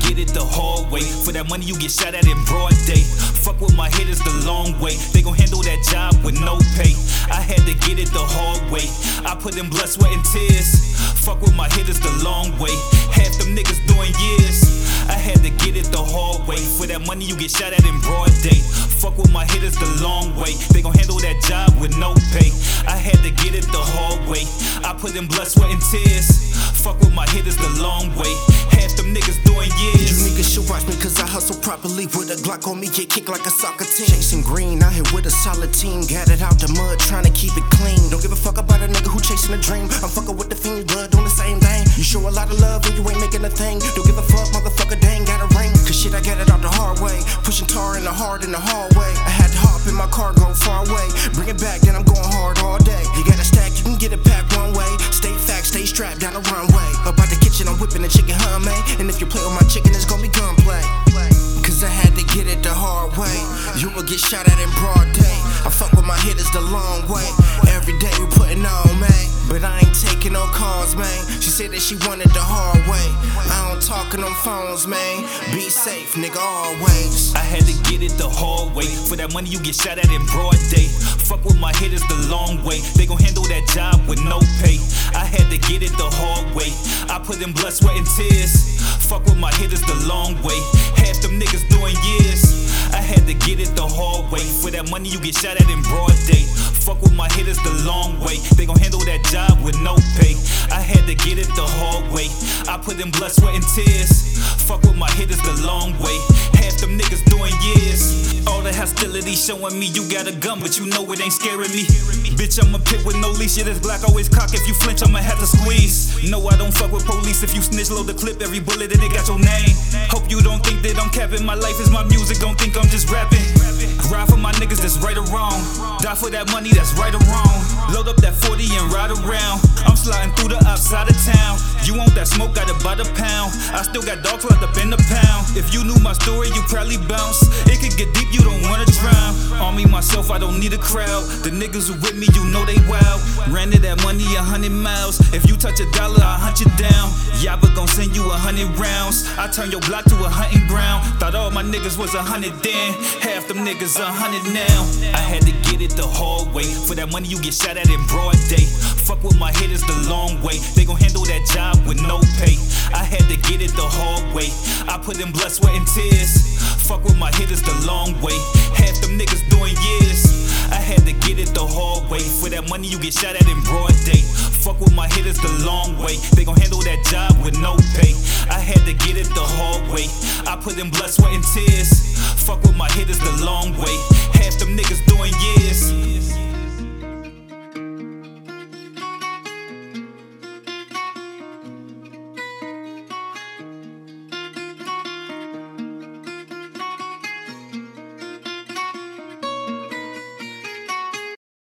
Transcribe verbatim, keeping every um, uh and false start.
get it the hard way. For that money you get shot at in broad day. Fuck with my hitters the long way. They gon' handle that job with no pay. I had to get it the hard way. I put in blood, sweat, and tears. Fuck with my hitters the long way. Half them niggas doing years. I had to get it the hard way. For that money you get shot at in broad day. Fuck with my hitters the long way. They gon' handle that job with no pay. I had to get it the hard way. I put in blood, sweat, and tears. Fuck with my hitters the long way. Half them niggas doing years. You niggas should watch me cause I hustle properly. With a Glock on me, get kicked like a soccer team. Chasing green, out here with a solid team. Got it out the mud, trying to keep it clean. Don't give a fuck about a nigga who chasing a dream. I'm fucking with the fiend, blood doing the same thing. You show a lot of love and you ain't making a thing. Don't give a fuck, motherfucker, they ain't got a ring. Cause shit, I got it out the hard way. Pushing tar in the hard in the hallway. I had to hop in my car, go far away. Bring it back, then I'm going hard all day. You got a stack, you can get it packed one way. Stay fact, stay strapped down the runway. About the kitchen, I'm whipping the chicken hummy. And if you play with my chicken, it's gonna be gunplay. Cause I had to get it the hard way. You will get shot at in broad day. I fuck with my hitters the long way. Every day we putting on, man. But I ain't taking no calls, man. She said that she wanted the hard way. I don't talk on them phones, man. Be safe, nigga, always. I had to get it the hard way. For that money you get shot at in broad day. Fuck with my hitters the long way. They gon' handle that job with no pay. I had to get it the hard way. I put in blood, sweat, and tears. Fuck with my hitters the long way. Half them niggas doing years. I had to get it the hard way. For that money you get shot at in broad day. Fuck with my hitters the long way. They gon' handle that job with no pay. I had to get it the hard way. I put in blood, sweat, and tears. Fuck with my hitters the long way. Half them niggas doing years. All the hostility showing me you got a gun, but you know it ain't scaring me. Bitch, I'm a pit with no leash. Yeah, this Glock always cock. If you flinch, I'ma have to squeeze. No, I don't fuck with police. If you snitch, load the clip. Every bullet and it got your name. Hope you don't think that I'm capping. My life is my music. Don't think I'm just rapping. Ride for my niggas that's right or wrong. Die for that money that's right or wrong. Load up that forty and ride around. I'm sliding through the outside of town. You want that smoke, got it by the pound. I still got dogs locked up in the pound. If you knew my story, you probably bounce. It could get deep, you don't wanna drown. On me, myself, I don't need a crowd. The niggas who with me, you know they wild. Ran to that money a hundred miles. If you touch a dollar, I hunt you down. Yabba gon' send you a hundred rounds. I turn your block to a hunting ground. Thought all my niggas was a hundred then. Half them niggas a hundred now. I had to get it the hard way. For that money you get shot at in broad day. Fuck with my hitters the long way. They gon' handle that job with no pay. I had to get it the hard way. I put in blood, sweat, and tears. Fuck with my hitters the long way. Half them niggas doing years. I had to get it the hard way. For that money you get shot at in broad day. Fuck with my hitters the long way. They gon' handle that job with no pay. I had to get it the hard way. I put in blood, sweat, and tears.